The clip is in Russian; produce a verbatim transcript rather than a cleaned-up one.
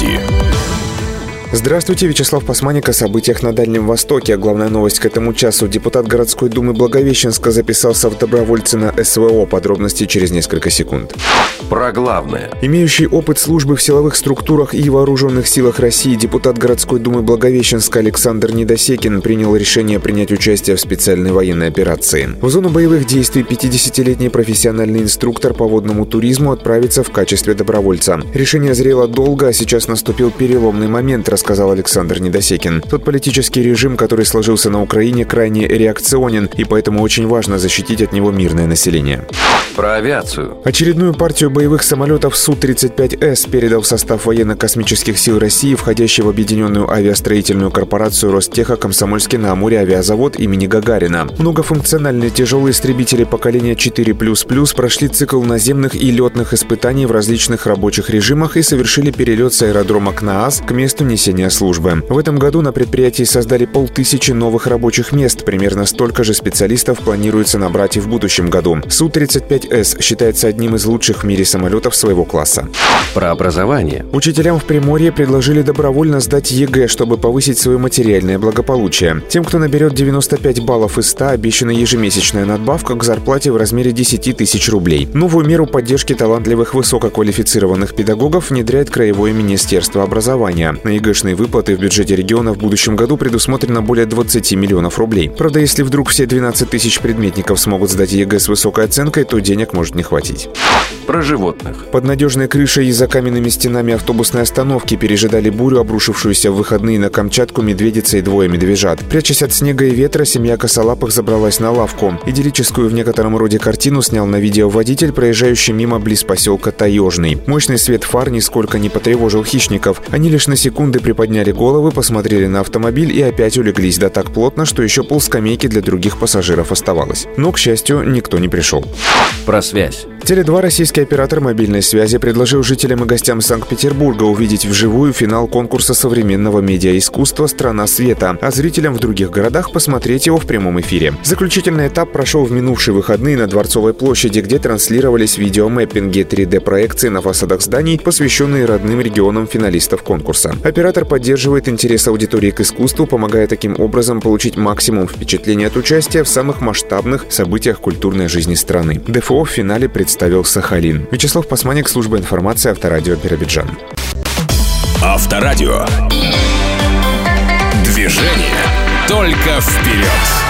Новости. Здравствуйте, Вячеслав Пасманик о событиях на Дальнем Востоке. Главная новость к этому часу. Депутат городской думы Благовещенска записался в добровольцы на эс вэ о. Подробности через несколько секунд. Про главное. Имеющий опыт службы в силовых структурах и вооруженных силах России, депутат городской думы Благовещенска Александр Недосекин принял решение принять участие в специальной военной операции. В зону боевых действий пятидесятилетний профессиональный инструктор по водному туризму отправится в качестве добровольца. Решение зрело долго, а сейчас наступил переломный момент, рассказал Александр Недосекин. Тот политический режим, который сложился на Украине, крайне реакционен, и поэтому очень важно защитить от него мирное население. Про авиацию. Очередную партию боевых самолетов Су тридцать пять эс передал в состав военно-космических сил России, входящий в объединенную авиастроительную корпорацию Ростеха Комсомольский-на-Амуре авиазавод имени Гагарина. Многофункциональные тяжелые истребители поколения четыре плюс плюс прошли цикл наземных и летных испытаний в различных рабочих режимах и совершили перелет с аэродрома КНААС к месту несения службы. В этом году на предприятии создали полтысячи новых рабочих мест. Примерно столько же специалистов планируется набрать и в будущем году. Су тридцать пять эс считается одним из лучших в мире самолетов своего класса. Про образование. Учителям в Приморье предложили добровольно сдать ЕГЭ, чтобы повысить свое материальное благополучие. Тем, кто наберет девяносто пять баллов из ста, обещана ежемесячная надбавка к зарплате в размере десять тысяч рублей. Новую меру поддержки талантливых высококвалифицированных педагогов внедряет Краевое министерство образования. На ЕГЭшные выплаты в бюджете региона в будущем году предусмотрено более двадцати миллионов рублей. Правда, если вдруг все двенадцать тысяч предметников смогут сдать ЕГЭ с высокой оценкой, то денег может не хватить. Про животных. Под надежной крышей и за каменными стенами автобусной остановки пережидали бурю, обрушившуюся в выходные на Камчатку медведица и двое медвежат. Прячась от снега и ветра, семья косолапых забралась на лавку. Идиллическую в некотором роде картину снял на видео водитель, проезжающий мимо близ поселка Таежный. Мощный свет фар нисколько не потревожил хищников. Они лишь на секунды приподняли головы, посмотрели на автомобиль и опять улеглись, да так плотно, что еще полскамейки для других пассажиров оставалось. Но, к счастью, никто не пришел. Про связь. Теле два российский оператор мобильной связи предложил жителям и гостям Санкт-Петербурга увидеть вживую финал конкурса современного медиаискусства «Страна света», а зрителям в других городах посмотреть его в прямом эфире. Заключительный этап прошел в минувшие выходные на Дворцовой площади, где транслировались видеомэппинги, три дэ-проекции на фасадах зданий, посвященные родным регионам финалистов конкурса. Оператор поддерживает интерес аудитории к искусству, помогая таким образом получить максимум впечатлений от участия в самых масштабных событиях культурной жизни страны. ДФО в финале представил Сахалин. Вячеслав Пасманик, служба информации Авторадио Биробиджан. Авторадио. Движение только вперед.